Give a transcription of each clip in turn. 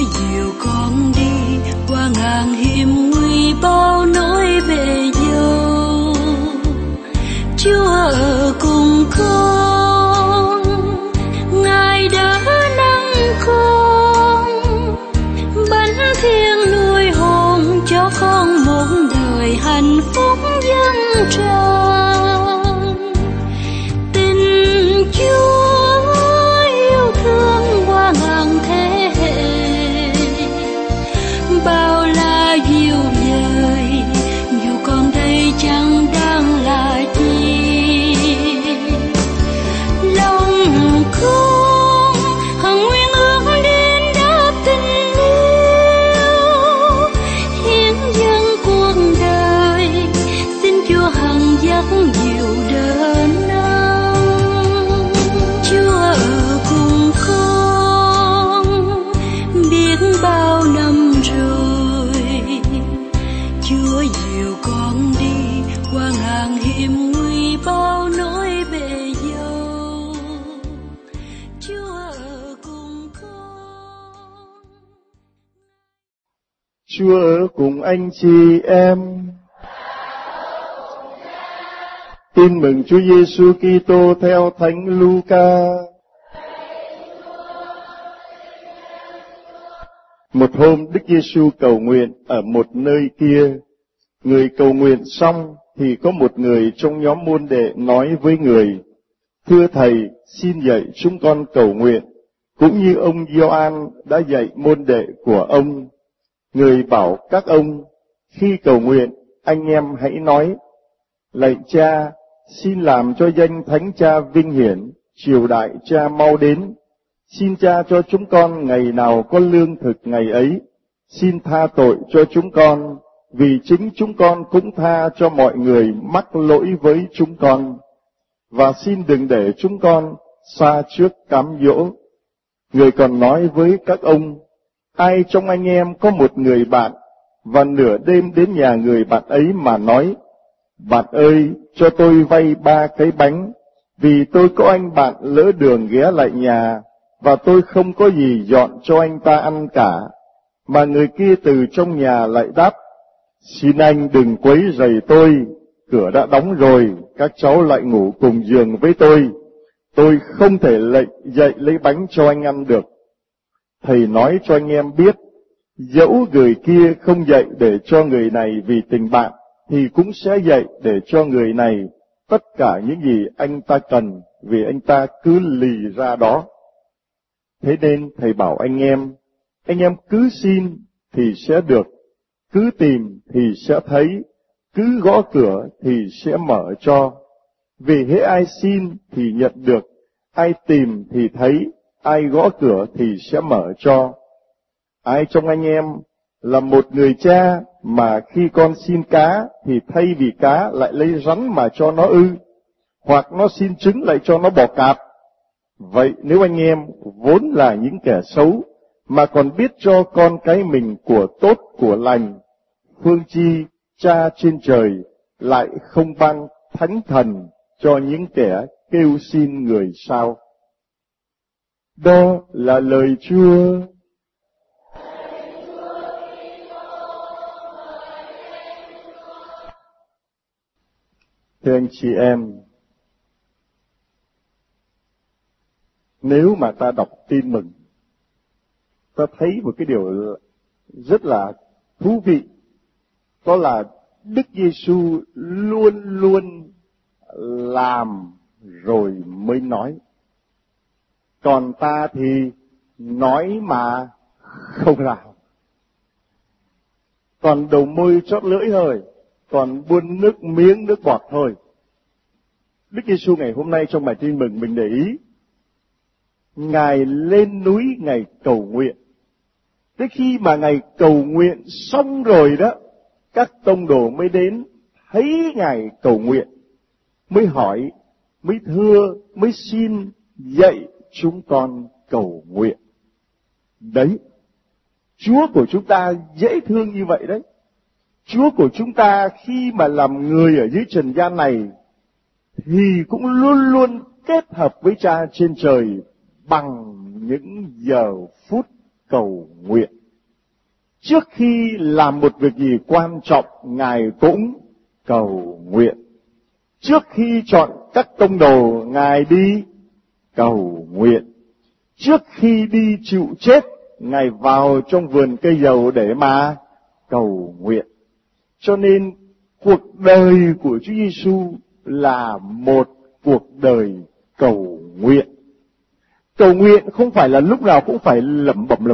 dìu con đi qua ngàn hiểm nguy bao nỗi bề dâu. Chúa ở cùng con, Ngài đỡ nâng con, bánh thiên nuôi hồn cho con một đời hạnh phúc dâng tràn. Tình Chúa yêu thương qua ngàn thế hệ, bao la dịu dời dù con đây chẳng đang là chi. Lòng con hằng nguyên ước đến đáp tình yêu, hiến dâng cuộc đời xin Chúa hằng dắt dịu đỡ nâng. Chúa ở cùng con biết bao năm rồi, Chúa dìu con đi qua ngàn hiểm nguy bao nỗi bề dâu. Chúa ở cùng con. Chúa ở cùng anh chị em. Tin mừng Chúa Giêsu Kitô theo Thánh Luca. Một hôm Đức Giêsu cầu nguyện ở một nơi kia. Người cầu nguyện xong thì có một người trong nhóm môn đệ nói với người: Thưa Thầy, xin dạy chúng con cầu nguyện, cũng như ông Gioan đã dạy môn đệ của ông. Người bảo các ông, khi cầu nguyện, anh em hãy nói: Lạy Cha, xin làm cho danh Thánh Cha vinh hiển, triều đại Cha mau đến. Xin Cha cho chúng con ngày nào có lương thực ngày ấy. Xin tha tội cho chúng con, vì chính chúng con cũng tha cho mọi người mắc lỗi với chúng con. Và xin đừng để chúng con xa trước cám dỗ. Người còn nói với các ông: Ai trong anh em có một người bạn, và nửa đêm đến nhà người bạn ấy mà nói: Bạn ơi, cho tôi vay 3 cái bánh, vì tôi có anh bạn lỡ đường ghé lại nhà, và tôi không có gì dọn cho anh ta ăn cả. Mà người kia từ trong nhà lại đáp: Xin anh đừng quấy rầy tôi, cửa đã đóng rồi, các cháu lại ngủ cùng giường với tôi không thể dậy lấy bánh cho anh ăn được. Thầy nói cho anh em biết, dẫu người kia không dậy để cho người này vì tình bạn, thì cũng sẽ dậy để cho người này tất cả những gì anh ta cần, vì anh ta cứ lì ra đó. Thế nên thầy bảo anh em cứ xin thì sẽ được, cứ tìm thì sẽ thấy, cứ gõ cửa thì sẽ mở cho. Vì hễ ai xin thì nhận được, ai tìm thì thấy, ai gõ cửa thì sẽ mở cho. Ai trong anh em là một người cha mà khi con xin cá thì thay vì cá lại lấy rắn mà cho nó ư? Hoặc nó xin trứng lại cho nó bò cạp? Vậy nếu anh em vốn là những kẻ xấu mà còn biết cho con cái mình của tốt của lành, phương chi Cha trên trời lại không ban thánh thần cho những kẻ kêu xin người sao? Đó là lời Chúa. Thưa anh chị em, nếu mà ta đọc tin mừng, ta thấy một cái điều rất là thú vị, đó là Đức Giêsu luôn luôn làm rồi mới nói. Còn ta thì nói mà không làm. Còn đầu môi chót lưỡi thôi, còn buôn nước miếng nước bọt thôi. Đức Giêsu ngày hôm nay trong bài tin mừng mình để ý, Ngài lên núi Ngài cầu nguyện. Tới khi mà Ngài cầu nguyện xong rồi đó, các tông đồ mới đến, thấy Ngài cầu nguyện, mới hỏi, mới thưa, mới xin dạy chúng con cầu nguyện. Đấy, Chúa của chúng ta dễ thương như vậy đấy. Chúa của chúng ta khi mà làm người ở dưới trần gian này thì cũng luôn luôn kết hợp với Cha trên trời bằng những giờ phút cầu nguyện. trước khi làm một việc gì quan trọng, Ngài cũng cầu nguyện. Trước khi chọn các tông đồ, Ngài đi cầu nguyện. Trước khi đi chịu chết, Ngài vào trong vườn cây dầu để mà cầu nguyện. Cho nên cuộc đời của Chúa Giêsu là một cuộc đời cầu nguyện. Cầu nguyện không phải là lúc nào cũng phải lẩm bẩm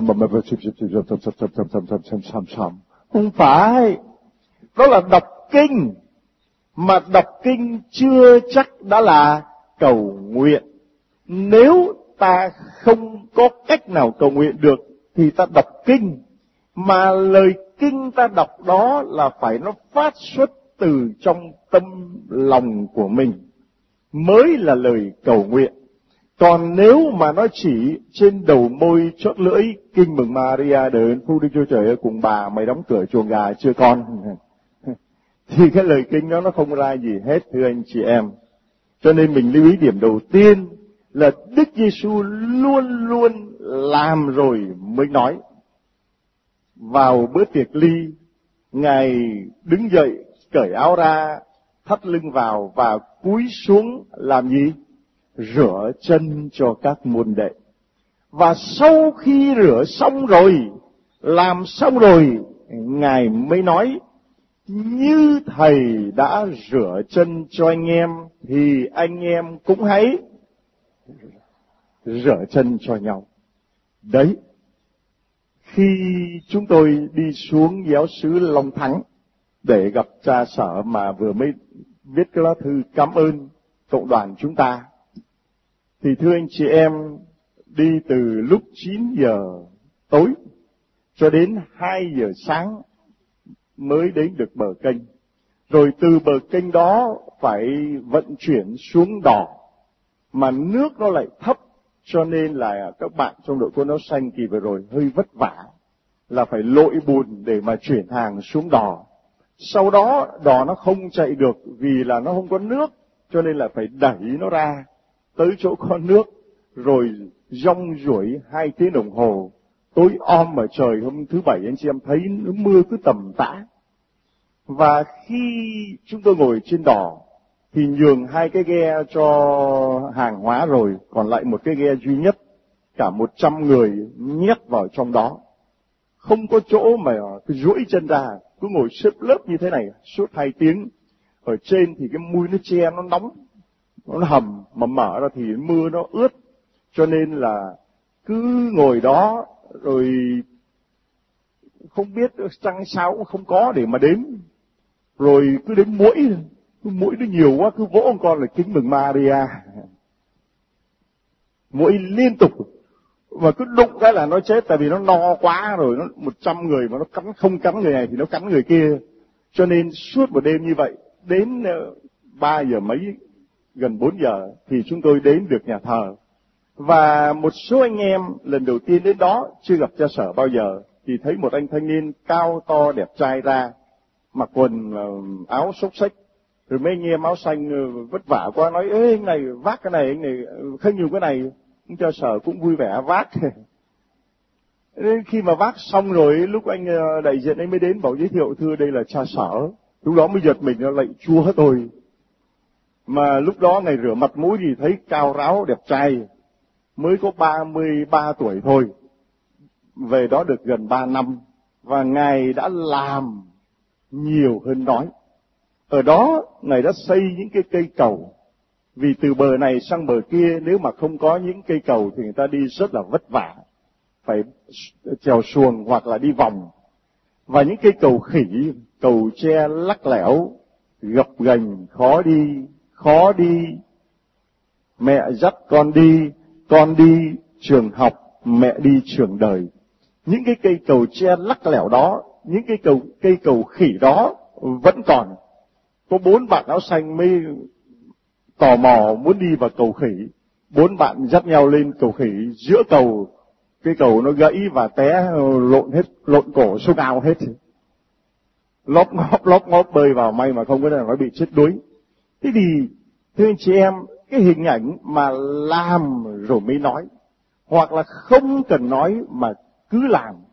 không phải. Đó là đọc kinh, mà đọc kinh chưa chắc đã là cầu nguyện. Nếu ta không có cách nào cầu nguyện được thì ta đọc kinh, mà lời kinh ta đọc đó là phải nó phát xuất từ trong tâm lòng của mình mới là lời cầu nguyện. Còn nếu mà nó chỉ trên đầu môi chót lưỡi, kinh mừng Maria đời ơn phúc Đức Chúa Trời ơi, cùng bà mày đóng cửa chuồng gà chưa con, thì cái lời kinh đó nó không ra gì hết, thưa anh chị em. Cho nên mình lưu ý điểm đầu tiên là Đức Giêsu luôn luôn làm rồi mới nói. Vào bữa tiệc ly, Ngài đứng dậy, cởi áo ra, thắt lưng vào và cúi xuống làm gì? Rửa chân cho các môn đệ. Và sau khi rửa xong rồi, làm xong rồi, Ngài mới nói, như Thầy đã rửa chân cho anh em, thì anh em cũng hãy rửa chân cho nhau. Đấy, khi chúng tôi đi xuống giáo xứ Long Thắng để gặp cha Sở mà vừa mới viết cái lá thư cảm ơn cộng đoàn chúng ta, thì thưa anh chị em, đi từ lúc 9 giờ tối cho đến 2 giờ sáng mới đến được bờ kênh. Rồi từ bờ kênh đó phải vận chuyển xuống đò, mà nước nó lại thấp, cho nên là các bạn trong đội quân áo xanh kỳ vừa rồi hơi vất vả, là phải lội bùn để mà chuyển hàng xuống đò. Sau đó đò nó không chạy được vì là nó không có nước, cho nên là phải đẩy nó ra tới chỗ có nước, rồi rong ruổi 2 tiếng đồng hồ. Tối om ở trời hôm thứ Bảy, anh chị em thấy nó mưa cứ tầm tã. Và khi chúng tôi ngồi trên đò thì nhường 2 cái ghe cho hàng hóa rồi, còn lại một cái ghe duy nhất, cả 100 người nhét vào trong đó. Không có chỗ mà cứ duỗi chân ra, cứ ngồi xếp lớp như thế này suốt 2 tiếng. Ở trên thì cái mui nó che, nó nóng, nó hầm, mà mở ra thì mưa nó ướt, cho nên là cứ ngồi đó rồi không biết trăng sao cũng không có để mà đếm. Rồi cứ đến muỗi nó nhiều quá, cứ vỗ con là kính mừng Maria. Muỗi liên tục, mà cứ đụng cái là nó chết, tại vì nó no quá rồi, nó 100 người mà nó cắn, không cắn người này thì nó cắn người kia. Cho nên suốt một đêm như vậy, đến 3 giờ mấy, gần 4 giờ thì chúng tôi đến được nhà thờ. Và một số anh em lần đầu tiên đến đó, chưa gặp cha Sở bao giờ, thì thấy một anh thanh niên cao to đẹp trai ra, mặc quần áo xốc xếch. Rồi mấy anh em áo xanh vất vả quá nói, ê anh này vác cái này, anh này khơi nhiều cái này. Ông cha Sở cũng vui vẻ vác. Nên khi mà vác xong rồi, lúc anh đại diện anh mới đến bảo giới thiệu, thưa đây là cha Sở. Lúc đó mới giật mình, nó lạy Chúa tôi. Mà lúc đó ngày rửa mặt mũi thì thấy cao ráo đẹp trai, mới có 33 tuổi thôi. Về đó được gần 3 năm, và Ngài đã làm nhiều hơn nói. Ở đó, Ngài đã xây những cái cây cầu. Vì từ bờ này sang bờ kia, nếu mà không có những cây cầu thì người ta đi rất là vất vả. Phải chèo xuồng hoặc là đi vòng. Và những cây cầu khỉ, cầu tre lắc lẻo, gập ghềnh, khó đi. Mẹ dắt con đi trường học, mẹ đi trường đời. Những cái cây cầu tre lắc lẻo đó, những cây cầu khỉ đó vẫn còn. Có 4 bạn áo xanh mới tò mò muốn đi vào cầu khỉ. 4 bạn dắt nhau lên cầu khỉ, giữa cầu, cái cầu nó gãy và té lộn cổ xuống ao hết. Lóp ngóp bơi vào, may mà không có nào nó bị chết đuối. Thế thì, thưa anh chị em, cái hình ảnh mà làm rồi mới nói, hoặc là không cần nói mà cứ làm,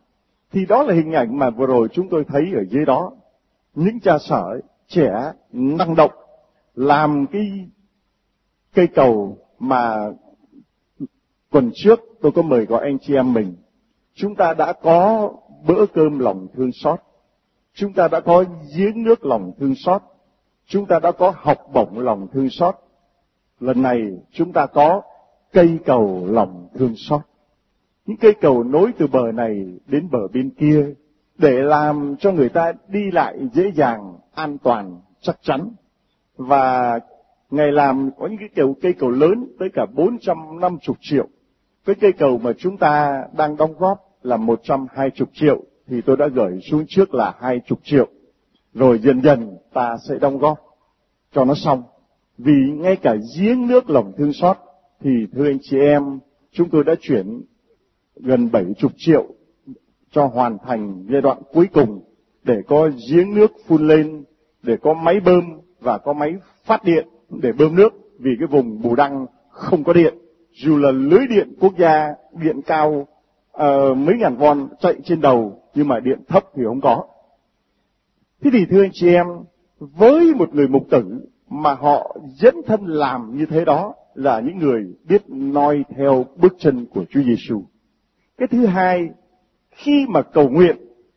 Thì đó là hình ảnh mà vừa rồi chúng tôi thấy ở dưới đó. Những cha sở trẻ, năng động, làm cái cây cầu mà tuần trước tôi có mời gọi anh chị em mình. Chúng ta đã có bữa cơm lòng thương xót. Chúng ta đã có giếng nước lòng thương xót. Chúng ta đã có học bổng lòng thương xót. Lần này chúng ta có cây cầu lòng thương xót. Những cây cầu nối từ bờ này đến bờ bên kia để làm cho người ta đi lại dễ dàng, an toàn, chắc chắn. Và Ngài làm có những cái cây cầu lớn tới cả 450 triệu. Cái cây cầu mà chúng ta đang đóng góp là 120 triệu, thì tôi đã gửi xuống trước là 20 triệu. Rồi dần dần ta sẽ đóng góp cho nó xong. Vì ngay cả giếng nước lòng thương xót thì thưa anh chị em, chúng tôi đã chuyển gần 70 triệu cho hoàn thành giai đoạn cuối cùng để có giếng nước phun lên, để có máy bơm và có máy phát điện để bơm nước, vì cái vùng Bù Đăng không có điện. Dù là lưới điện quốc gia, điện cao mấy ngàn von chạy trên đầu, nhưng mà điện thấp thì không có. Thế thì thưa anh chị em, với một người mục tử mà họ dấn thân làm như thế đó là những người biết noi theo bước chân của Chúa Giêsu. Cái thứ hai, khi mà cầu nguyện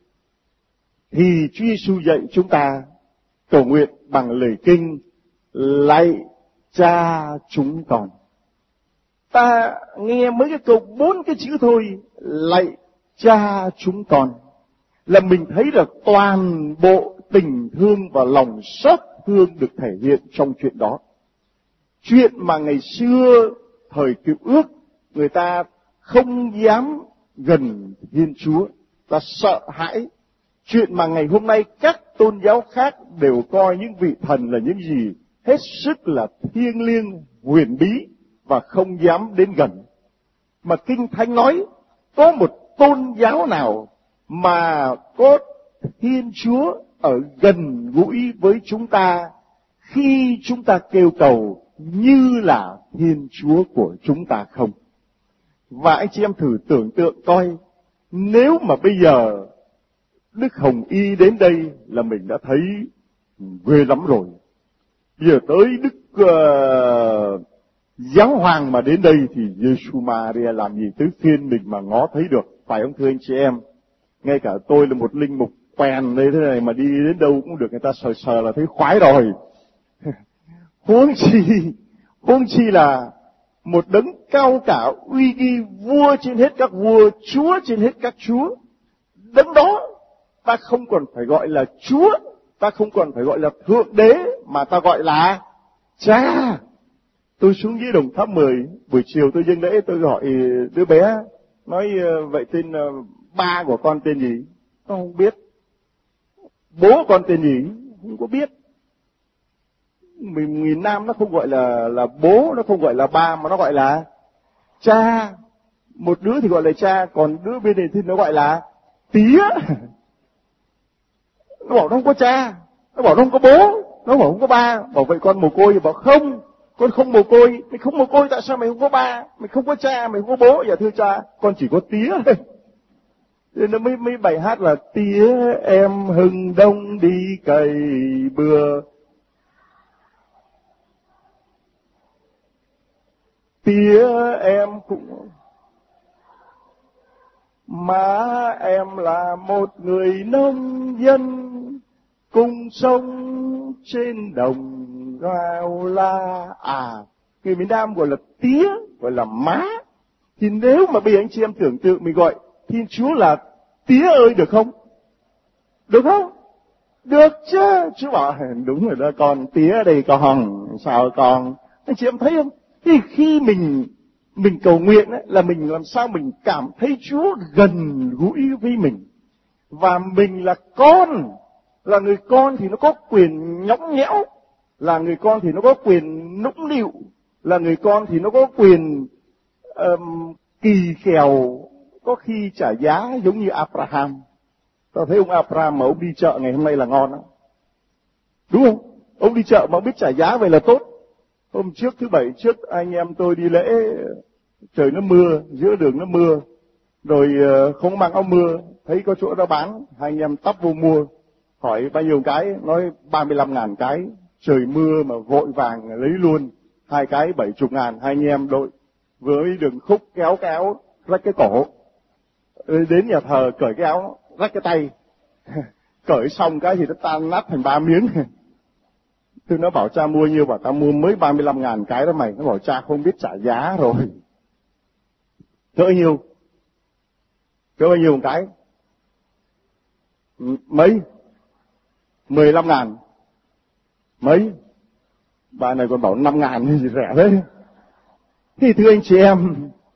thì Chúa Giêsu dạy chúng ta cầu nguyện bằng lời kinh: lạy Cha chúng con. Ta nghe mấy cái câu 4 cái chữ thôi, lạy Cha chúng con, là mình thấy được toàn bộ tình thương và lòng xót thương được thể hiện trong chuyện đó. Chuyện mà ngày xưa thời Cựu Ước người ta không dám gần Thiên Chúa, ta sợ hãi. Chuyện mà ngày hôm nay các tôn giáo khác đều coi những vị thần là những gì hết sức là thiêng liêng, huyền bí và không dám đến gần. Mà Kinh Thánh nói có một tôn giáo nào mà có Thiên Chúa ở gần gũi với chúng ta khi chúng ta kêu cầu như là Thiên Chúa của chúng ta không? Và anh chị em thử tưởng tượng coi, nếu mà bây giờ Đức Hồng Y đến đây là mình đã thấy ghê lắm rồi. Bây giờ tới Đức Giáo Hoàng mà đến đây thì Giêsu Maria làm gì tới phiên mình mà ngó thấy được, phải không thưa anh chị em? Ngay cả tôi là một linh mục quèn đây thế này mà đi đến đâu cũng được người ta sờ sờ là thấy khoái rồi. Huống chi là một đấng cao cả uy nghi, vua trên hết các vua, Chúa trên hết các chúa. Đấng đó ta không còn phải gọi là Chúa, ta không còn phải gọi là Thượng Đế, mà ta gọi là Cha. Tôi xuống dưới Đồng Tháp 10, buổi chiều tôi dâng lễ, tôi gọi đứa bé, nói vậy tên ba của con tên gì? Nó không biết. Bố con tên gì? Không có biết. Người Nam nó không gọi là bố, nó không gọi là ba, mà nó gọi là cha. Một đứa thì gọi là cha, còn đứa bên này thì nó gọi là tía. Nó bảo nó không có cha, nó bảo nó không có bố, nó bảo không có ba. Bảo vậy con mồ côi, bảo không, con không mồ côi. Mày không mồ côi tại sao mày không có ba, mày không có cha, mày không có bố? Dạ thưa cha, con chỉ có tía thôi. Nên nó mấy bài hát là tía em hừng đông đi cày bừa, tía em cũng, má em là một người nông dân cùng sống trên đồng gao la. Người miền Nam gọi là tía, gọi là má. Thì nếu mà bây giờ anh chị em tưởng tượng mình gọi Thiên Chúa là tía ơi được không? Được không? Được chứ. Chúa bảo đúng rồi đó con, tía đây con, sao con? Anh chị em thấy không? Thì khi mình cầu nguyện ấy, là mình làm sao mình cảm thấy Chúa gần gũi với mình. Và mình là con, là người con thì nó có quyền nhõng nhẽo, là người con thì nó có quyền nũng nịu, là người con thì nó có quyền kỳ kèo, có khi trả giá giống như Abraham. Tao thấy ông Abraham mà ông đi chợ ngày hôm nay là ngon lắm. Đúng không? Ông đi chợ mà biết trả giá vậy là tốt. Hôm trước thứ Bảy trước anh em tôi đi lễ, trời nó mưa, giữa đường nó mưa, rồi không mang áo mưa, thấy có chỗ đó bán, hai anh em tấp vô mua, hỏi bao nhiêu cái, nói 35.000 cái, trời mưa mà vội vàng lấy luôn, 2 cái 70.000, hai anh em đội với đường khúc kéo rách cái cổ, đến nhà thờ cởi cái áo rách cái tay, cởi xong cái thì nó tan nát thành 3 miếng. Tôi nó bảo cha mua nhiêu, bảo ta mua mới 35.000 cái đó mày. Nó bảo cha không biết trả giá rồi. Cỡ nhiêu? Cỡ bao nhiêu một cái? Mấy? 15.000. Mấy? Bà này còn bảo 5.000 gì rẻ đấy. Thì thưa anh chị em,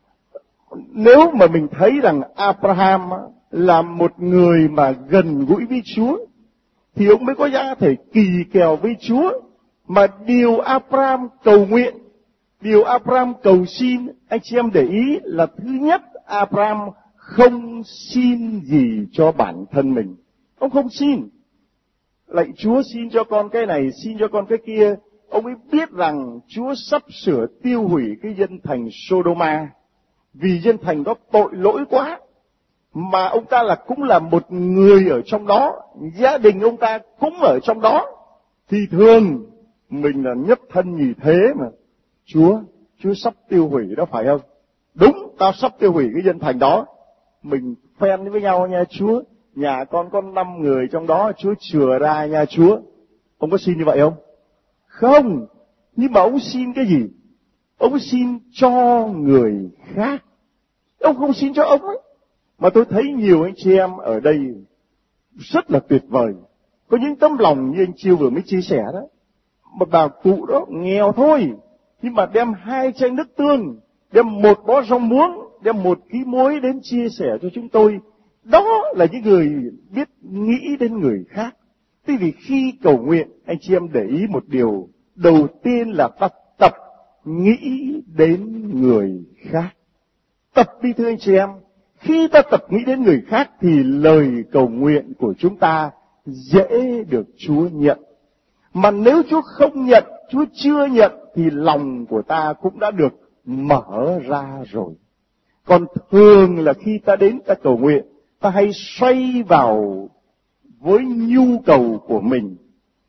nếu mà mình thấy rằng Abraham là một người mà gần gũi với Chúa, thì ông mới có giá thể kỳ kèo với Chúa. Mà điều Abraham cầu nguyện, điều Abraham cầu xin, anh chị em để ý là thứ nhất, Abraham không xin gì cho bản thân mình. Ông không xin. Lạy Chúa xin cho con cái này, xin cho con cái kia. Ông ấy biết rằng Chúa sắp sửa tiêu hủy cái dân thành Sodoma, vì dân thành đó tội lỗi quá. Mà ông ta cũng là một người ở trong đó, gia đình ông ta cũng ở trong đó. Thì thường mình là nhất thân nhì thế mà. Chúa sắp tiêu hủy đó phải không? Đúng, tao sắp tiêu hủy cái dân thành đó. Mình phen với nhau nha Chúa. Nhà con có 5 người trong đó, Chúa chừa ra nha Chúa. Ông có xin như vậy không? Không. Nhưng mà ông xin cái gì? Ông xin cho người khác. Ông không xin cho ông ấy. Mà tôi thấy nhiều anh chị em ở đây rất là tuyệt vời. Có những tấm lòng như anh Chiêu vừa mới chia sẻ đó. Một bà cụ đó nghèo thôi, nhưng mà đem 2 chai nước tương, đem 1 bó rau muống, đem 1 ký muối đến chia sẻ cho chúng tôi. Đó là những người biết nghĩ đến người khác. Thế vì khi cầu nguyện, anh chị em để ý một điều, đầu tiên là ta tập nghĩ đến người khác. Tập đi thưa anh chị em. Khi ta tập nghĩ đến người khác thì lời cầu nguyện của chúng ta dễ được Chúa nhận. Mà nếu Chúa không nhận, Chúa chưa nhận, thì lòng của ta cũng đã được mở ra rồi. Còn thường là khi ta đến ta cầu nguyện, ta hay xoay vào với nhu cầu của mình.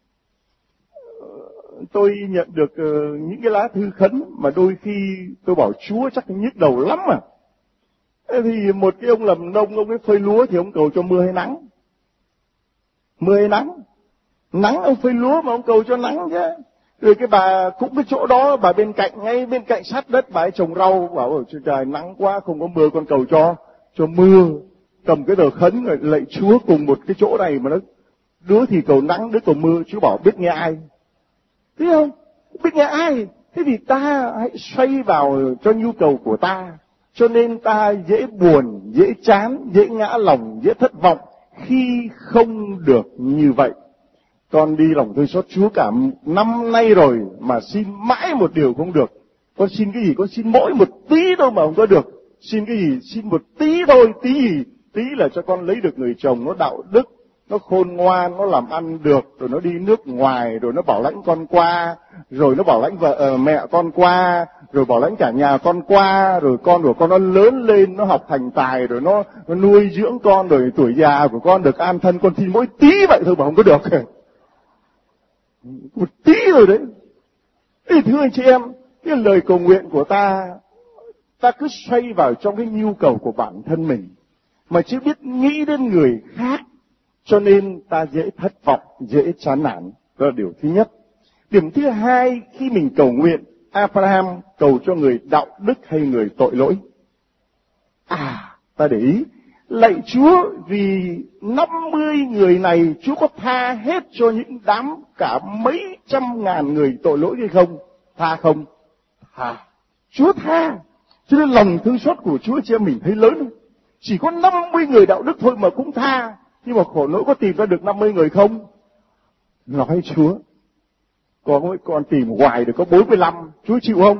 Tôi nhận được những cái lá thư khấn mà đôi khi tôi bảo Chúa chắc nhức đầu lắm à. Thì một cái ông làm nông, ông ấy phơi lúa thì ông cầu cho mưa hay nắng? Mưa hay nắng? Nắng ông phơi lúa mà ông cầu cho nắng chứ. Rồi cái bà cũng cái chỗ đó, bà bên cạnh, ngay bên cạnh sát đất bà ấy trồng rau, bảo trời nắng quá không có mưa, con cầu cho mưa. Cầm cái tờ khấn rồi lạy Chúa cùng một cái chỗ này mà nó đứa thì cầu nắng, đứa cầu mưa. Chúa bảo biết nghe ai? Thấy không? Biết nghe ai? Thế thì ta hãy xoay vào cho nhu cầu của ta. Cho nên ta dễ buồn, dễ chán, dễ ngã lòng, dễ thất vọng khi không được như vậy. Con đi lòng thương xót Chúa cả năm nay rồi mà xin mãi một điều không được. Con xin cái gì? Con xin mỗi một tí thôi mà không có được. Xin cái gì? Xin một tí thôi. Tí gì? Tí là cho con lấy được người chồng nó đạo đức, nó khôn ngoan, nó làm ăn được, rồi nó đi nước ngoài, rồi nó bảo lãnh con qua, rồi nó bảo lãnh mẹ con qua, rồi bảo lãnh cả nhà con qua, rồi con của con nó lớn lên, nó học thành tài, rồi nó nuôi dưỡng con, rồi tuổi già của con được an thân. Con xin mỗi tí vậy thôi mà không có được. Một tí rồi đấy. Thì thưa anh chị em, cái lời cầu nguyện của ta cứ xoay vào trong cái nhu cầu của bản thân mình, mà chưa biết nghĩ đến người khác, cho nên ta dễ thất vọng, dễ chán nản. Đó là điều thứ nhất. Điểm thứ hai, khi mình cầu nguyện, Abraham cầu cho người đạo đức hay người tội lỗi? Ta để ý, lạy Chúa, vì 50 người này Chúa có tha hết cho những đám cả mấy trăm ngàn người tội lỗi hay không? Tha không? Tha. Chúa tha. Cho nên lòng thương xót của Chúa chị em mình thấy lớn không? Chỉ có 50 người đạo đức thôi mà cũng tha. Nhưng mà khổ nỗi có tìm ra được 50 người không? Nói Chúa, con tìm hoài được có 45, Chúa chịu không?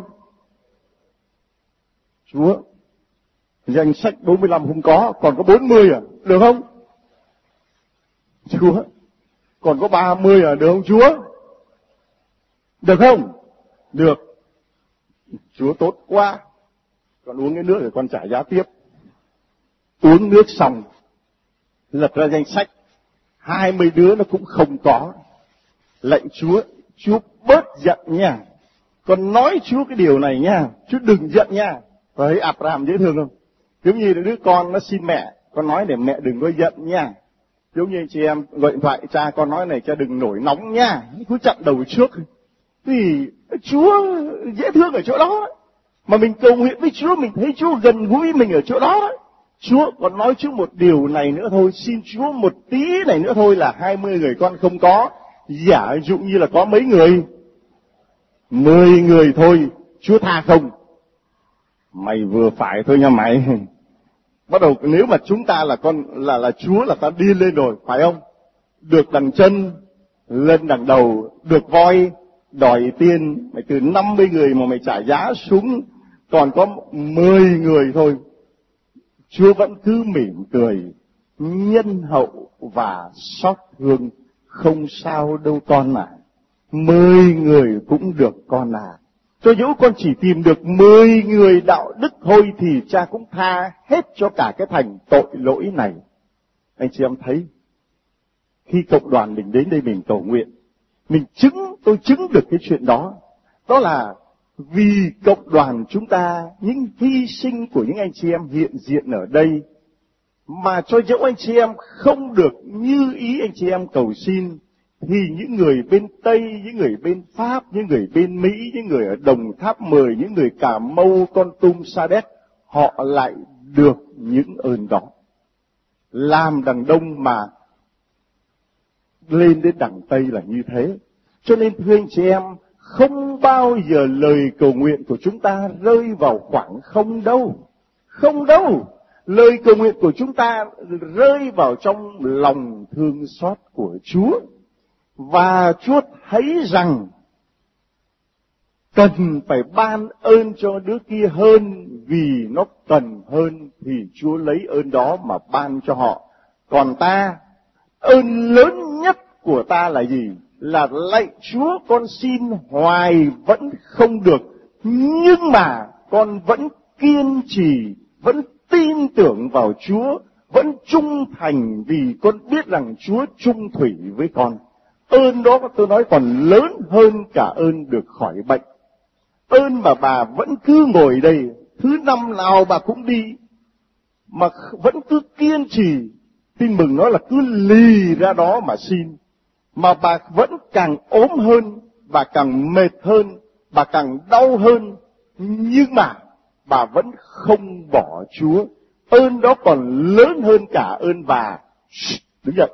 Chúa, danh sách 45 không có, còn có 40 à? Được không? Chúa, còn có 30 à? Được không Chúa? Được không? Được. Chúa tốt quá. Con uống cái nước để con trả giá tiếp. Uống nước xong, lật ra danh sách, 20 đứa nó cũng không có. Lạy Chúa, Chúa bớt giận nha. Con nói Chúa cái điều này nha, Chúa đừng giận nha. Thấy Abraham dễ thương không? Giống như đứa con nó xin mẹ, con nói để mẹ đừng có giận nha. Giống như anh chị em gọi điện thoại, cha con nói này cha đừng nổi nóng nha, cứ chặn đầu trước. Thì Chúa dễ thương ở chỗ đó. Mà mình cầu nguyện với Chúa, mình thấy Chúa gần gũi mình ở chỗ đó. Chúa còn nói Chúa một điều này nữa thôi, xin Chúa một tí này nữa thôi là 20 người con không có. Giả dụ như là có mấy người? 10 người thôi, Chúa tha không? Mày vừa phải thôi nha mày. Bắt đầu nếu mà chúng ta là là Chúa là ta đi lên rồi, phải không? Được đằng chân, lên đằng đầu, được voi, đòi tiền, mày từ 50 người mà mày trả giá xuống, còn có 10 người thôi. Chúa vẫn cứ mỉm cười, nhân hậu và xót thương, không sao đâu con à. 10 người cũng được con à. Cho dẫu con chỉ tìm được 10 người đạo đức thôi thì cha cũng tha hết cho cả cái thành tội lỗi này. Anh chị em thấy, khi cộng đoàn mình đến đây mình cầu nguyện, tôi chứng được cái chuyện đó. Đó là vì cộng đoàn chúng ta, những hy sinh của những anh chị em hiện diện ở đây, mà cho dẫu anh chị em không được như ý anh chị em cầu xin, thì những người bên Tây, những người bên Pháp, những người bên Mỹ, những người ở Đồng Tháp 10, những người Cà Mau, Kon Tum, Sa Đéc, họ lại được những ơn đó. Làm đằng Đông mà lên đến đằng Tây là như thế. Cho nên thưa anh chị em, không bao giờ lời cầu nguyện của chúng ta rơi vào khoảng không đâu. Không đâu. Lời cầu nguyện của chúng ta rơi vào trong lòng thương xót của Chúa. Và Chúa thấy rằng cần phải ban ơn cho đứa kia hơn, vì nó cần hơn thì Chúa lấy ơn đó mà ban cho họ. Còn ta, ơn lớn nhất của ta là gì? Là lạy Chúa, con xin hoài vẫn không được, nhưng mà con vẫn kiên trì, vẫn tin tưởng vào Chúa, vẫn trung thành vì con biết rằng Chúa trung thủy với con. Ơn đó tôi nói còn lớn hơn cả ơn được khỏi bệnh. Ơn mà bà vẫn cứ ngồi đây, thứ năm nào bà cũng đi, mà vẫn cứ kiên trì, tin mừng nói là cứ lì ra đó mà xin. Mà bà vẫn càng ốm hơn, bà càng mệt hơn, bà càng đau hơn, nhưng mà bà vẫn không bỏ Chúa. Ơn đó còn lớn hơn cả ơn bà. Đứng dậy.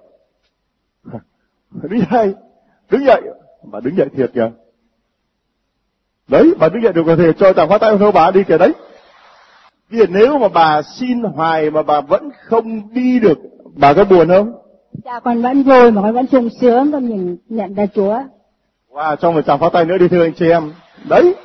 Đứng dậy. Bà đứng dậy thiệt kìa. Đấy, bà đứng dậy được rồi thì cho chàng phá tay thôi bà đi kìa đấy. Bây giờ nếu mà bà xin hoài mà bà vẫn không đi được, bà có buồn không? Dạ con vẫn vui mà con vẫn sung sướng, con nhận ra Chúa. Wow, trong một tràng pháo tay nữa đi thưa anh chị em. Đấy.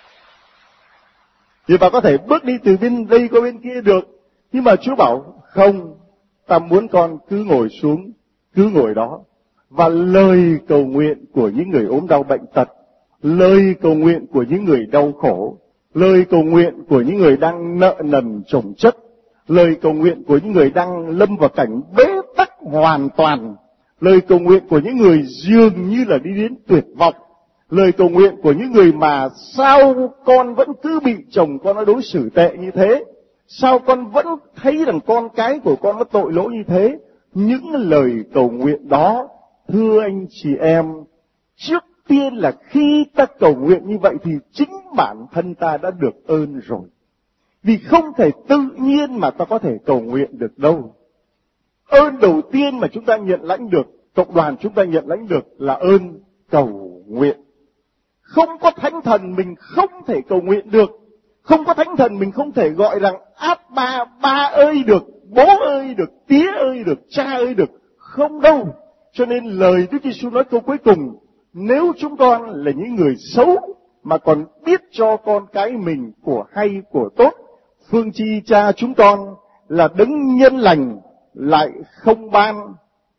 Thì bà có thể bước đi từ bên đây qua bên kia được. Nhưng mà Chúa bảo, không, ta muốn con cứ ngồi xuống, cứ ngồi đó. Và lời cầu nguyện của những người ốm đau bệnh tật, lời cầu nguyện của những người đau khổ, lời cầu nguyện của những người đang nợ nần chồng chất, lời cầu nguyện của những người đang lâm vào cảnh bế tắc hoàn toàn, lời cầu nguyện của những người dường như là đi đến tuyệt vọng, lời cầu nguyện của những người mà sao con vẫn cứ bị chồng con nó đối xử tệ như thế, sao con vẫn thấy rằng con cái của con nó tội lỗi như thế. Những lời cầu nguyện đó, thưa anh chị em, trước tiên là khi ta cầu nguyện như vậy thì chính bản thân ta đã được ơn rồi. Vì không thể tự nhiên mà ta có thể cầu nguyện được đâu. Ơn đầu tiên mà chúng ta nhận lãnh được, cộng đoàn chúng ta nhận lãnh được là ơn cầu nguyện. Không có thánh thần mình không thể cầu nguyện được. Không có thánh thần mình không thể gọi rằng ba ơi được, bố ơi được, tía ơi được, cha ơi được. Không đâu. Cho nên lời Đức Giêsu nói câu cuối cùng, nếu chúng con là những người xấu mà còn biết cho con cái mình của hay của tốt, phương chi cha chúng con là đấng nhân lành lại không ban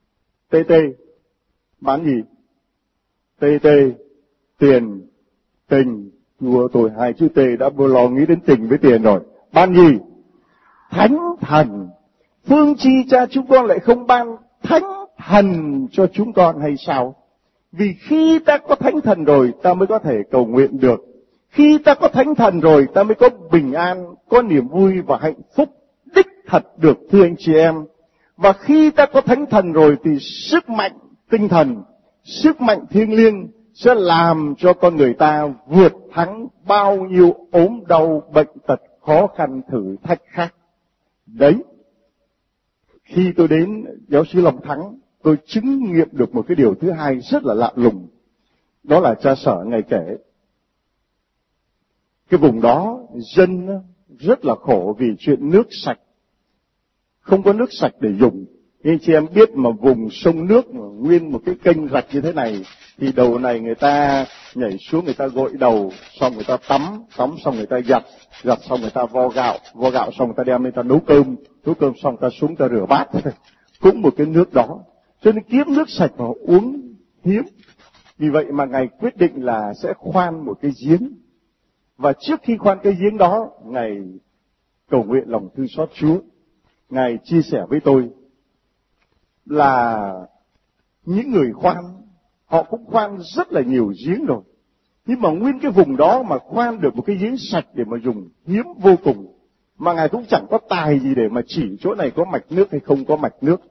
bán gì? Tiền, tình. Chúa tôi hai chữ T đã vô lo nghĩ đến tình với tiền rồi. Ban gì? Thánh thần. Phương chi Cha chúng con lại không ban Thánh Thần cho chúng con hay sao? Vì khi ta có Thánh Thần rồi, ta mới có thể cầu nguyện được. Khi ta có Thánh Thần rồi, ta mới có bình an, có niềm vui và hạnh phúc đích thật được, thưa anh chị em. Và khi ta có Thánh Thần rồi thì sức mạnh tinh thần, sức mạnh thiêng liêng sẽ làm cho con người ta vượt thắng bao nhiêu ốm đau, bệnh tật, khó khăn, thử thách khác. Đấy, khi tôi đến giáo xứ Long Thắng, tôi chứng nghiệm được một cái điều thứ hai rất là lạ lùng. Đó là cha Sở Ngài kể, cái vùng đó dân rất là khổ vì chuyện nước sạch, không có nước sạch để dùng. Nhưng chị em biết mà vùng sông nước mà nguyên một cái kênh rạch như thế này, thì đầu này người ta nhảy xuống, người ta gội đầu, xong người ta tắm xong người ta giặt xong người ta vo gạo xong người ta đem lên ta nấu cơm xong người ta xuống ta rửa bát. Cũng một cái nước đó, cho nên kiếm nước sạch mà uống hiếm. Vì vậy mà Ngài quyết định là sẽ khoan một cái giếng. Và trước khi khoan cái giếng đó, Ngài cầu nguyện lòng thương xót Chúa. Ngài chia sẻ với tôi là những người khoan, họ cũng khoan rất là nhiều giếng rồi. Nhưng mà nguyên cái vùng đó mà khoan được một cái giếng sạch để mà dùng hiếm vô cùng. Mà Ngài cũng chẳng có tài gì để mà chỉ chỗ này có mạch nước hay không có mạch nước.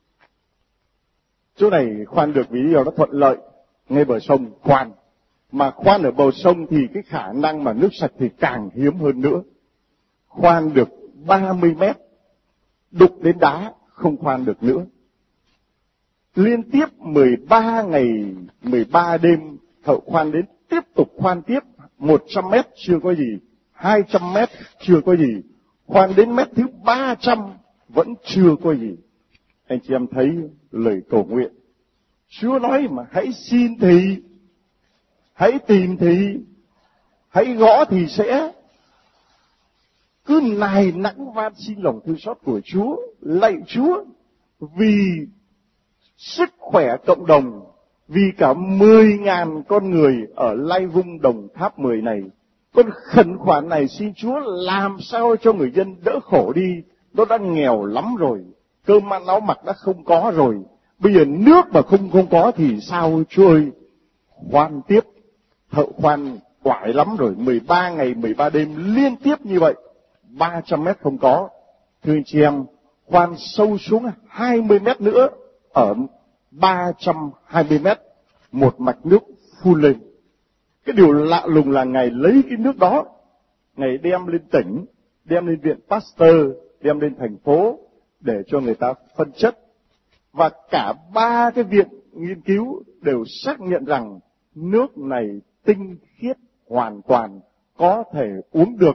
Chỗ này khoan được vì lý do nó thuận lợi, ngay bờ sông khoan. Mà khoan ở bờ sông thì cái khả năng mà nước sạch thì càng hiếm hơn nữa. Khoan được 30 mét, đục đến đá, không khoan được nữa. Liên tiếp 13 ngày, 13 đêm, thợ khoan đến, tiếp tục khoan tiếp, 100 mét chưa có gì, 200 mét chưa có gì, khoan đến mét thứ 300 vẫn chưa có gì. Anh chị em thấy lời cầu nguyện. Chúa nói mà hãy xin thì, hãy tìm thì, hãy gõ thì sẽ. Cứ nài nẵng van xin lòng thương xót của Chúa, lạy Chúa, vì sức khỏe cộng đồng, vì cả 10.000 con người ở Lai Vung Đồng Tháp 10 này. Con khẩn khoản này xin Chúa làm sao cho người dân đỡ khổ đi. Nó đã nghèo lắm rồi, cơm ăn áo mặc đã không có rồi. Bây giờ nước mà không có thì sao Chúa ơi? Khoan tiếp, thợ khoan quải lắm rồi, 13 ngày 13 đêm liên tiếp như vậy, 300 mét không có. Thưa anh chị em, khoan sâu xuống 20 mét nữa, ở 320 mét, một mạch nước phun lên. Cái điều lạ lùng là Ngài lấy cái nước đó, Ngài đem lên tỉnh, đem lên viện Pasteur, đem lên thành phố để cho người ta phân chất. Và cả 3 cái viện nghiên cứu đều xác nhận rằng nước này tinh khiết hoàn toàn, có thể uống được.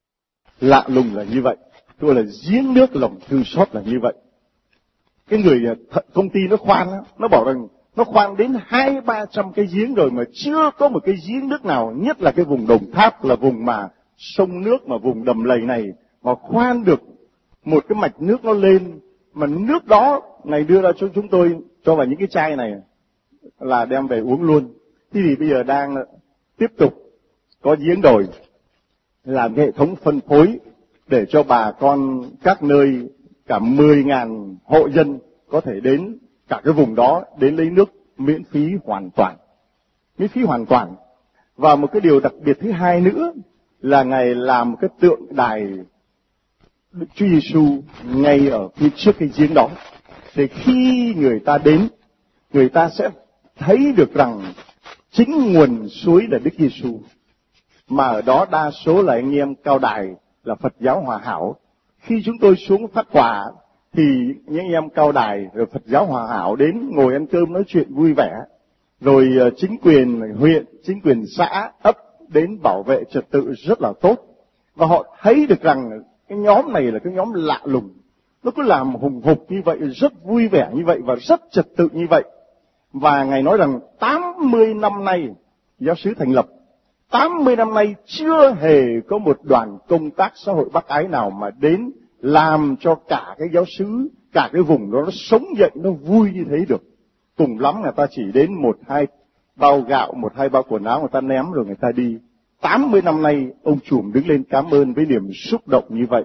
Lạ lùng là như vậy. Tôi là giếng nước lòng thương xót là như vậy. Cái người công ty nó khoan, nó bảo rằng nó khoan đến 200-300 cái giếng rồi mà chưa có một cái giếng nước nào, nhất là cái vùng Đồng Tháp là vùng mà sông nước mà vùng đầm lầy này, mà khoan được một cái mạch nước nó lên. Mà nước đó Ngài đưa ra cho chúng tôi, cho vào những cái chai này là đem về uống luôn. Thế thì bây giờ đang tiếp tục có giếng rồi, làm hệ thống phân phối để cho bà con các nơi, cả 10.000 hộ dân có thể đến cả cái vùng đó, đến lấy nước miễn phí hoàn toàn. Miễn phí hoàn toàn. Và một cái điều đặc biệt thứ hai nữa là Ngài làm một cái tượng đài Đức Chúa Giêsu ngay ở phía trước cái giếng đó. Để khi người ta đến, người ta sẽ thấy được rằng chính nguồn suối là Đức Giêsu. Mà ở đó đa số là anh em Cao Đài, là Phật giáo Hòa Hảo. Khi chúng tôi xuống phát quà thì những anh em Cao Đài rồi Phật giáo Hòa Hảo đến ngồi ăn cơm nói chuyện vui vẻ. Rồi chính quyền huyện, chính quyền xã, ấp đến bảo vệ trật tự rất là tốt. Và họ thấy được rằng cái nhóm này là cái nhóm lạ lùng. Nó cứ làm hùng hục như vậy, rất vui vẻ như vậy và rất trật tự như vậy. Và Ngài nói rằng 80 năm nay giáo xứ thành lập, 80 năm nay chưa hề có một đoàn công tác xã hội Bác Ái nào mà đến làm cho cả cái giáo xứ, cả cái vùng đó nó sống dậy, nó vui như thế được. Cùng lắm người ta chỉ đến 1-2 bao gạo, 1-2 bao quần áo người ta ném rồi người ta đi. 80 năm nay ông Trùm đứng lên cảm ơn với niềm xúc động như vậy.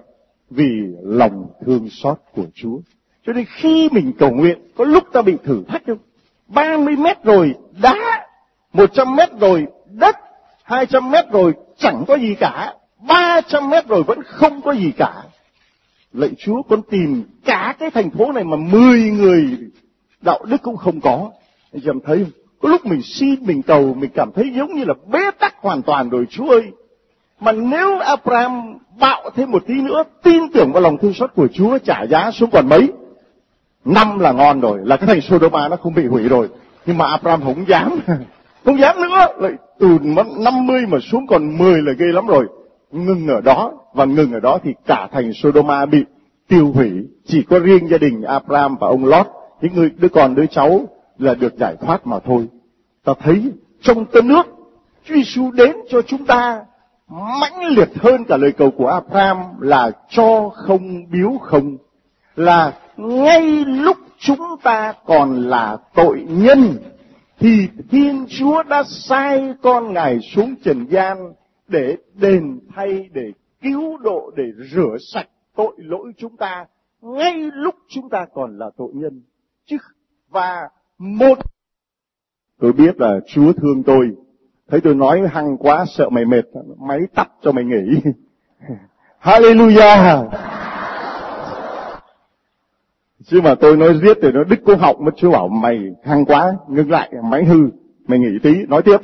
vì lòng thương xót của Chúa. Cho nên khi mình cầu nguyện, có lúc ta bị thử thách không? 30 mét rồi đá, 100 mét rồi đất, 200 mét rồi chẳng có gì cả, 300 mét rồi vẫn không có gì cả. Lạy Chúa, con tìm cả cái thành phố này mà 10 người đạo đức cũng không có. Anh chị em thấy không? Có lúc mình xin, mình cầu, mình cảm thấy giống như là bế tắc hoàn toàn rồi Chúa ơi. Mà nếu Abraham bạo thêm một tí nữa, tin tưởng vào lòng thương xót của Chúa, trả giá xuống còn mấy? 5 là ngon rồi, là cái thành Sodoma nó không bị hủy rồi. Nhưng mà Abraham không dám, không dám nữa. Lại từ 50 mà xuống còn 10 là ghê lắm rồi. Ngừng ở đó, và ngừng ở đó thì cả thành Sodoma bị tiêu hủy. Chỉ có riêng gia đình Abraham và ông Lot, những đứa con đứa cháu là được giải thoát mà thôi. Ta thấy trong Tân Ước, Chúa Giêsu đến cho chúng ta mãnh liệt hơn cả lời cầu của Abraham là cho không biếu không. Là ngay lúc chúng ta còn là tội nhân, thì Thiên Chúa đã sai con Ngài xuống trần gian để đền thay, để cứu độ, để rửa sạch tội lỗi chúng ta, ngay lúc chúng ta còn là tội nhân. Và tôi biết là Chúa thương tôi, thấy tôi nói hăng quá sợ mày mệt, máy tắt cho mày nghỉ. Hallelujah. Chứ mà tôi nói riết thì nó đứt cổ họng mất. Chúa bảo mày hăng quá, ngưng lại, máy hư, mày nghỉ tí, nói tiếp.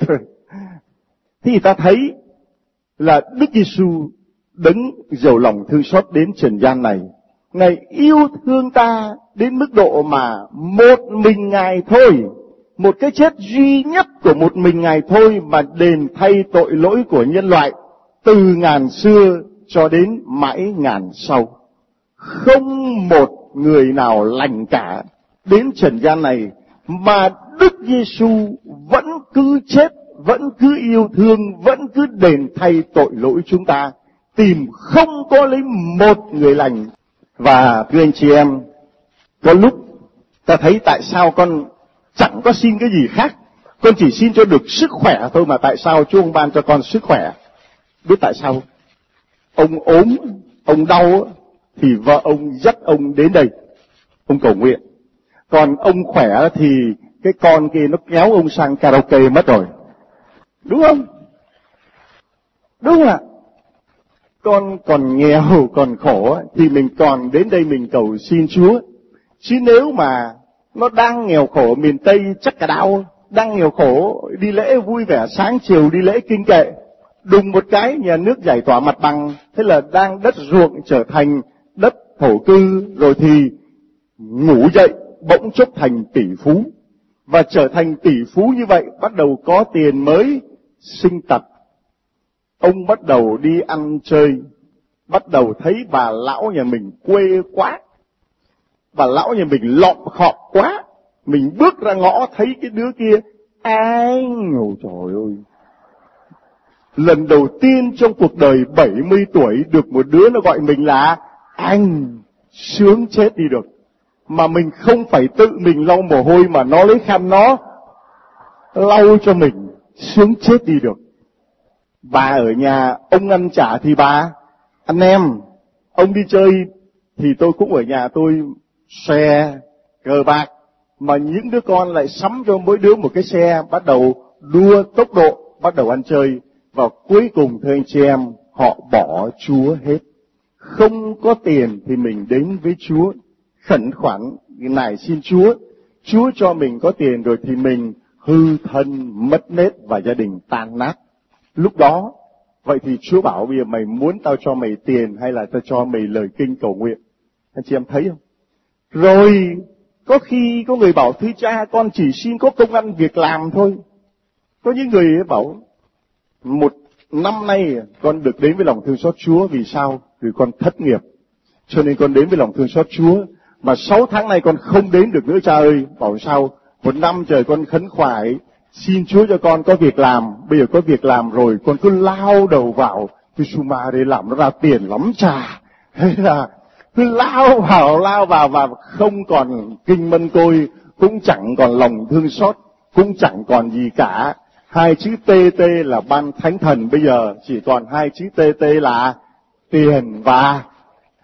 Thì ta thấy là Đức Giêsu đấng giàu lòng thương xót đến trần gian này, Ngài yêu thương ta đến mức độ mà một mình Ngài thôi, một cái chết duy nhất của một mình Ngài thôi mà đền thay tội lỗi của nhân loại từ ngàn xưa cho đến mãi ngàn sau. Không một người nào lành cả đến trần gian này mà Đức Giêsu vẫn cứ chết, vẫn cứ yêu thương, vẫn cứ đền thay tội lỗi chúng ta, tìm không có lấy một người lành. Và thưa anh chị em, có lúc ta thấy tại sao con chẳng có xin cái gì khác, con chỉ xin cho được sức khỏe thôi, mà tại sao Chúa không ban cho con sức khỏe? Biết tại sao? Ông ốm, ông đau thì vợ ông dắt ông đến đây, ông cầu nguyện. Còn ông khỏe thì cái con kia nó kéo ông sang karaoke mất rồi. Đúng không? Đúng ạ. Con còn nghèo, còn khổ thì mình còn đến đây mình cầu xin Chúa. Chứ nếu mà nó đang nghèo khổ miền Tây chắc cả đau, đang nghèo khổ đi lễ vui vẻ sáng chiều đi lễ kinh kệ, đùng một cái nhà nước giải tỏa mặt bằng, thế là đang đất ruộng trở thành đất thổ cư, rồi thì ngủ dậy bỗng chốc thành tỷ phú. Và trở thành tỷ phú như vậy, bắt đầu có tiền mới sinh tật. Ông bắt đầu đi ăn chơi, bắt đầu thấy bà lão nhà mình quê quá, bà lão nhà mình lọm khọp quá. Mình bước ra ngõ thấy cái đứa kia, ôi trời ơi, lần đầu tiên trong cuộc đời 70 tuổi được một đứa nó gọi mình là anh, sướng chết đi được. Mà mình không phải tự mình lau mồ hôi mà nó lấy khăn nó lau cho mình, sướng chết đi được. Bà ở nhà, ông ăn chả thì bà ăn em, ông đi chơi thì tôi cũng ở nhà tôi xe, cờ bạc, mà những đứa con lại sắm cho mỗi đứa một cái xe, bắt đầu đua tốc độ, bắt đầu ăn chơi, và cuối cùng thưa anh chị em, họ bỏ Chúa hết. Không có tiền thì mình đến với Chúa, khẩn khoản nài xin Chúa, Chúa cho mình có tiền rồi thì mình hư thân, mất nết và gia đình tan nát. Lúc đó, vậy thì Chúa bảo bây giờ mày muốn tao cho mày tiền hay là tao cho mày lời kinh cầu nguyện? Anh chị em thấy không? Rồi, có khi có người bảo, thưa cha, con chỉ xin có công ăn việc làm thôi. Có những người bảo, một năm nay con được đến với lòng thương xót Chúa, vì sao? Vì con thất nghiệp, cho nên con đến với lòng thương xót Chúa. Mà 6 tháng nay con không đến được nữa cha ơi. Bảo sao? 1 năm trời con khấn khoải, xin Chúa cho con có việc làm. Bây giờ có việc làm rồi, con cứ lao đầu vào cái Suma để làm nó ra tiền lắm cha. Thế là cứ lao vào và không còn kinh mân côi, cũng chẳng còn lòng thương xót, cũng chẳng còn gì cả. 2 chữ TT là ban thánh thần bây giờ chỉ còn 2 chữ TT là tiền và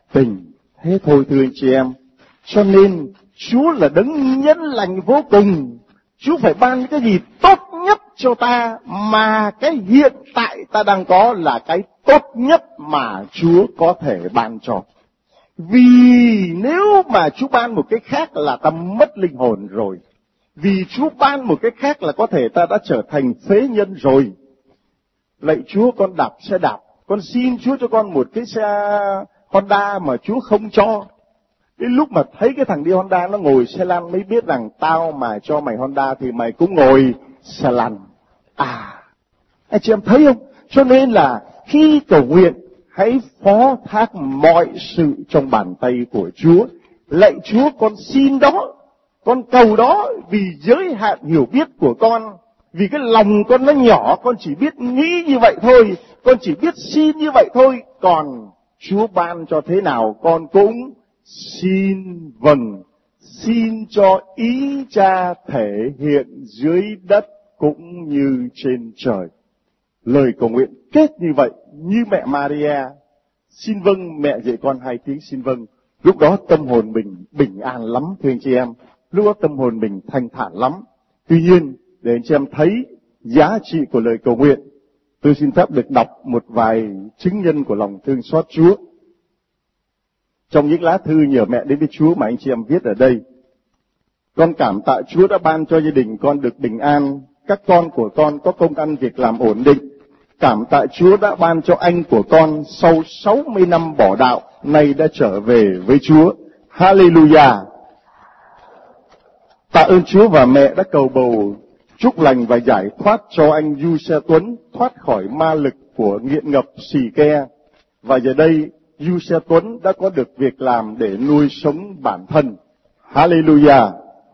tình. Thế thôi thưa anh chị em. Cho nên Chúa là đấng nhân lành vô cùng. Chúa phải ban cái gì tốt nhất cho ta, mà cái hiện tại ta đang có là cái tốt nhất mà Chúa có thể ban cho. Vì nếu mà Chúa ban một cái khác là ta mất linh hồn rồi. Vì Chúa ban một cái khác là có thể ta đã trở thành phế nhân rồi. Lạy Chúa, con đạp xe đạp, con xin Chúa cho con một cái xe Honda mà Chúa không cho. Đến lúc mà thấy cái thằng đi Honda nó ngồi xe lăn mới biết rằng tao mà cho mày Honda thì mày cũng ngồi xe lăn. Anh chị em thấy không? Cho nên là khi cầu nguyện, hãy phó thác mọi sự trong bàn tay của Chúa. Lạy Chúa, con xin đó, con cầu đó vì giới hạn hiểu biết của con. Vì cái lòng con nó nhỏ, con chỉ biết nghĩ như vậy thôi, con chỉ biết xin như vậy thôi. Còn Chúa ban cho thế nào con cũng xin vâng, xin cho ý Cha thể hiện dưới đất cũng như trên trời. Lời cầu nguyện kết như vậy, như mẹ Maria, xin vâng mẹ dạy con 2 tiếng xin vâng. Lúc đó tâm hồn mình bình an lắm thưa anh chị em, lúc đó tâm hồn mình thanh thản lắm. Tuy nhiên, để anh chị em thấy giá trị của lời cầu nguyện, tôi xin phép được đọc một vài chứng nhân của lòng thương xót Chúa. Trong những lá thư nhờ mẹ đến với Chúa mà anh chị em viết ở đây. Con cảm tạ Chúa đã ban cho gia đình con được bình an, các con của con có công ăn việc làm ổn định. Cảm tạ Chúa đã ban cho anh của con sau 60 năm bỏ đạo, nay đã trở về với Chúa. Hallelujah! Tạ ơn Chúa và mẹ đã cầu bầu chúc lành và giải thoát cho anh Du Xe Tuấn thoát khỏi ma lực của nghiện ngập xì ke. Và giờ đây, Du Xe Tuấn đã có được việc làm để nuôi sống bản thân. Hallelujah!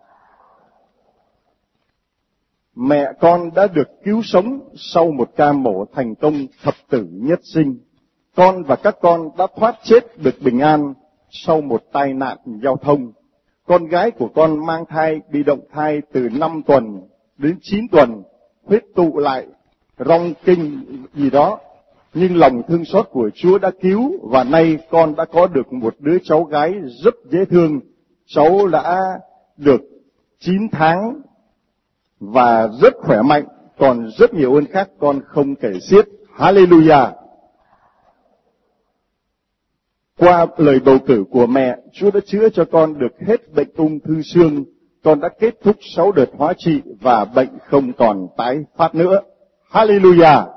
Mẹ con đã được cứu sống sau một ca mổ thành công thập tử nhất sinh. Con và các con đã thoát chết được bình an sau một tai nạn giao thông. Con gái của con mang thai bị động thai từ 5 tuần đến 9 tuần, huyết tụ lại, rong kinh gì đó. Nhưng lòng thương xót của Chúa đã cứu, và nay con đã có được một đứa cháu gái rất dễ thương. Cháu đã được 9 tháng và rất khỏe mạnh, còn rất nhiều ơn khác con không kể xiết. Hallelujah! Qua lời bầu cử của mẹ, Chúa đã chữa cho con được hết bệnh ung thư xương. Con đã kết thúc 6 đợt hóa trị và bệnh không còn tái phát nữa. Hallelujah!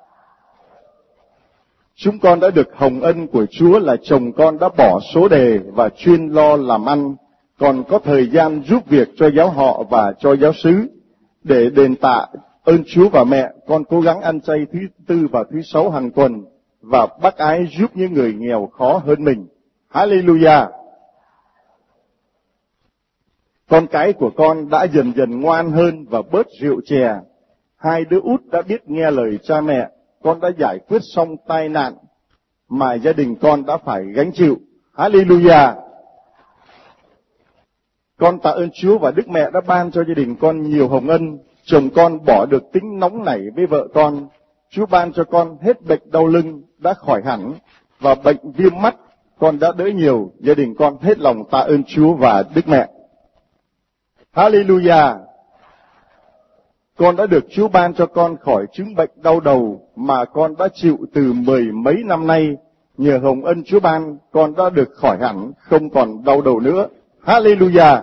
Chúng con đã được hồng ân của Chúa là chồng con đã bỏ số đề và chuyên lo làm ăn, còn có thời gian giúp việc cho giáo họ và cho giáo xứ. Để đền tạ ơn Chúa và mẹ, con cố gắng ăn chay thứ Tư và thứ Sáu hàng tuần và bác ái giúp những người nghèo khó hơn mình. Hallelujah! Con cái của con đã dần dần ngoan hơn và bớt rượu chè. 2 đứa út đã biết nghe lời cha mẹ. Con đã giải quyết xong tai nạn mà gia đình con đã phải gánh chịu. Hallelujah! Con tạ ơn Chúa và Đức Mẹ đã ban cho gia đình con nhiều hồng ân. Chồng con bỏ được tính nóng nảy với vợ con. Chúa ban cho con hết bệnh đau lưng đã khỏi hẳn, và bệnh viêm mắt con đã đỡ nhiều. Gia đình con hết lòng tạ ơn Chúa và Đức Mẹ. Hallelujah! Con đã được Chúa ban cho con khỏi chứng bệnh đau đầu mà con đã chịu từ 10 mấy năm nay. Nhờ hồng ân Chúa ban, con đã được khỏi hẳn, không còn đau đầu nữa. Hallelujah!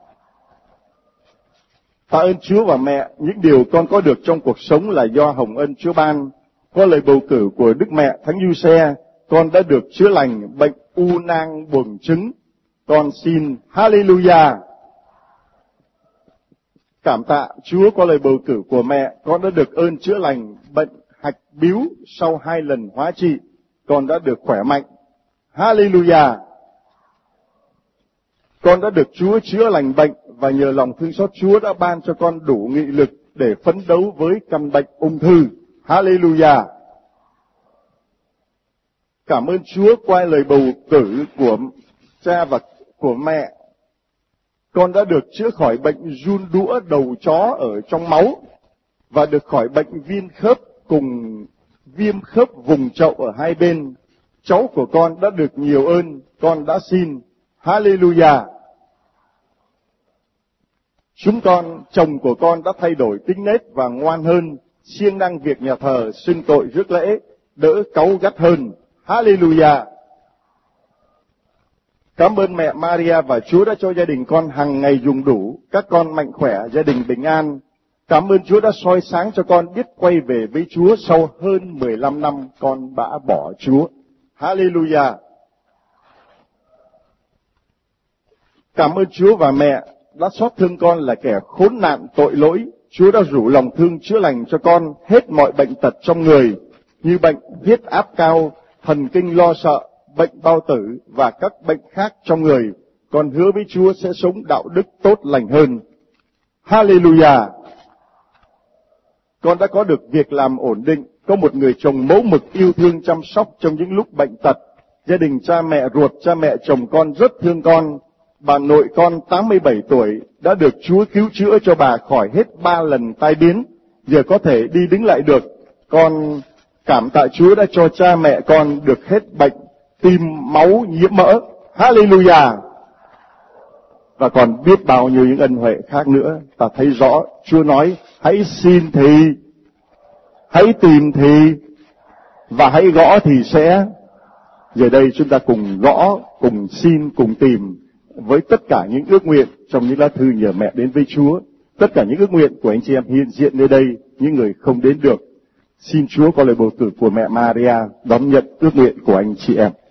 Tạ ơn Chúa và mẹ, những điều con có được trong cuộc sống là do hồng ân Chúa ban. Qua lời bầu cử của Đức Mẹ Thánh Giuse, con đã được chữa lành bệnh u nang buồng trứng. Con xin Hallelujah! Cảm tạ Chúa, qua lời bầu cử của mẹ, con đã được ơn chữa lành bệnh hạch bíu sau 2 lần hóa trị. Con đã được khỏe mạnh. Hallelujah! Con đã được Chúa chữa lành bệnh, và nhờ lòng thương xót Chúa đã ban cho con đủ nghị lực để phấn đấu với căn bệnh ung thư. Hallelujah! Cảm ơn Chúa, qua lời bầu cử của cha và của mẹ, con đã được chữa khỏi bệnh giun đũa đầu chó ở trong máu, và được khỏi bệnh viêm khớp cùng viêm khớp vùng chậu ở 2 bên. cháu của con đã được nhiều ơn, con đã xin. Hallelujah. Chúng con, chồng của con đã thay đổi tính nết và ngoan hơn, siêng năng việc nhà thờ, xưng tội rước lễ, đỡ cáu gắt hơn. Hallelujah. Cảm ơn mẹ Maria và Chúa đã cho gia đình con hàng ngày dùng đủ, các con mạnh khỏe, gia đình bình an. Cảm ơn Chúa đã soi sáng cho con biết quay về với Chúa sau hơn 15 năm con đã bỏ Chúa. Hallelujah. Cảm ơn Chúa và mẹ đã xót thương con là kẻ khốn nạn tội lỗi. Chúa đã rủ lòng thương chữa lành cho con hết mọi bệnh tật trong người, như bệnh huyết áp cao, thần kinh lo sợ, bệnh bao tử và các bệnh khác trong người. Con hứa với Chúa sẽ sống đạo đức tốt lành hơn. Hallelujah. Con đã có được việc làm ổn định, có một người chồng mẫu mực yêu thương chăm sóc trong những lúc bệnh tật. Gia đình cha mẹ ruột, cha mẹ chồng con rất thương con. Bà nội con 87 tuổi đã được Chúa cứu chữa cho bà khỏi hết 3 lần tai biến, giờ có thể đi đứng lại được. Con cảm tạ Chúa đã cho cha mẹ con được hết bệnh tim, máu, nhiễm mỡ. Hallelujah. Và còn biết bao nhiêu những ân huệ khác nữa. Ta thấy rõ Chúa nói hãy xin thì, hãy tìm thì, và hãy gõ thì sẽ. Giờ đây chúng ta cùng gõ, cùng xin, cùng tìm với tất cả những ước nguyện trong những lá thư nhờ mẹ đến với Chúa. Tất cả những ước nguyện của anh chị em hiện diện nơi đây, những người không đến được. Xin Chúa có lời bầu cử của mẹ Maria đón nhận ước nguyện của anh chị em.